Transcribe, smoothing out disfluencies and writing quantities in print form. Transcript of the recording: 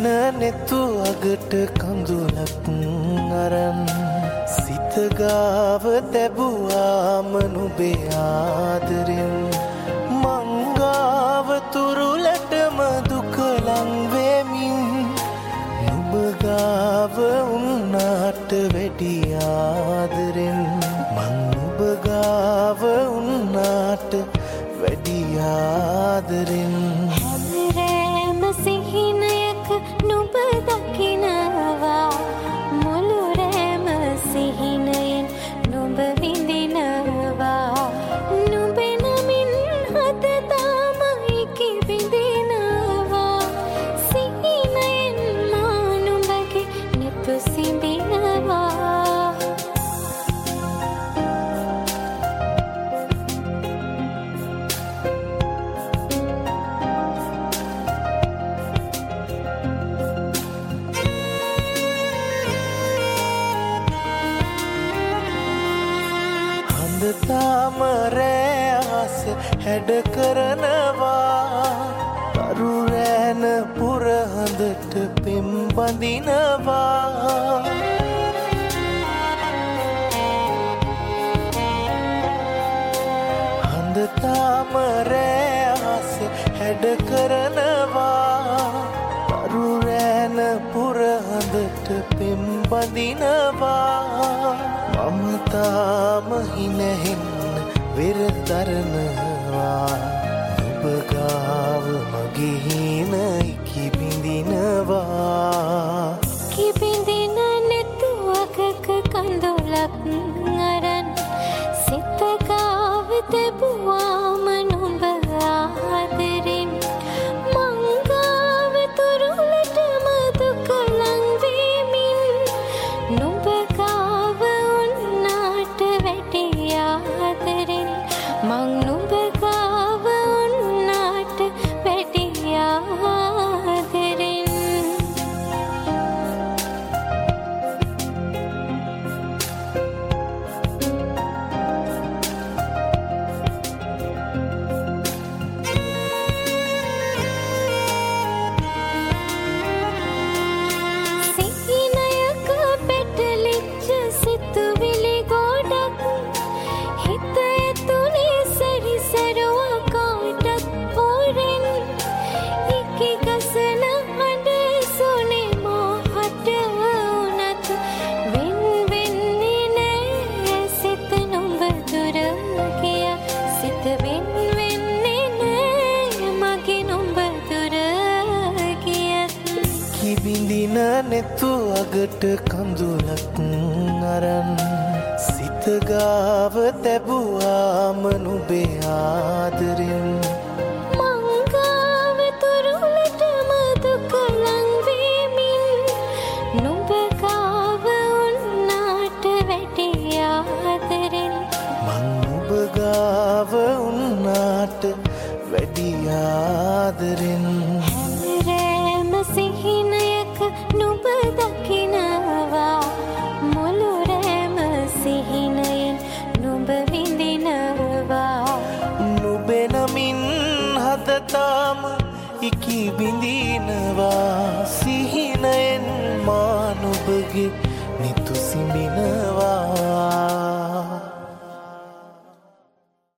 නෙතු අගට කඳුලක් අරන් සිත ගාව තැබුවාම නුඹේ ආදරෙන් මංගාව තුරුලටම දුක ලං වෙමින් නුඹ ගාව උන්නාට වැඩි ආදරෙන් මං නුඹ ගාව උන්නාට වැඩි ආදරෙන් හැමරෑම සිහිනයක නුඹ දකිනවා මුළු රෑම සිහිනයෙන් නුඹ විඳිනවා නුඹේ නමින් හද තාම ඉකි විඳිනවා සිහිනයෙන් මා නුඹගේ නෙතු සිඹිනවා තාම රෑහස හැඩ කරනවා කරු රෑන පුරහඳට පෙම් බඳිනවා හඳ තාම රෑහස හැඩ කරනවා කරු රෑන පුරහඳට පෙම් බඳිනවා මම තාම හිනහෙන්න වෙරදරනවා නුඹ ගාව මගේ හින ඉකි බිඳිනවා කිබිඳින නෙතුවකක කඳුලක් අරන් සිත ගාව තැබුවාම නුඹ ආදරෙන් මංගාව තුරුලටම දුක ලං වෙමින් නුඹ ගාව උන්නාට වැඩි ආදරෙන් මං නුඹ ගාව උන්නාට වැඩි ආදරෙන් සිහිනයක පැටලිච්ච සිතුවිලි ගොඩක් හිත ඇතුලේ සැරිසරුවා කාටත් හොරෙන් ඉකි ගසන හඬ සුනේ මොහොත වුණත් වෙන් වෙන්නේ නෑ සිත නුඹ දුර ගිය සිත වෙන් වෙන්නේ නෑ මගේ නුඹ දුර ගියත් කිබිඳින නෙතු අගට කඳුලක් අරන් සිත ගාව තැබුවාම නුඹේ ආදරෙන් මංගාව තුරුලටම දුක ලං වෙමින් නුඹ ගාව උන්නාට වැඩි ආදරෙන් මං නුඹ ගාව උන්නාට වැඩි ආදරෙන් හැමරෑම සිහිනයක නුඹ දකිනවා මුළු රෑම සිහිනයෙන් නුඹ විඳිනවා නුඹේ නමින් හද තාම ඉකි බිඳිනවා සිහිනයෙන් මා නුඹගේ නිතු සිඹිනවා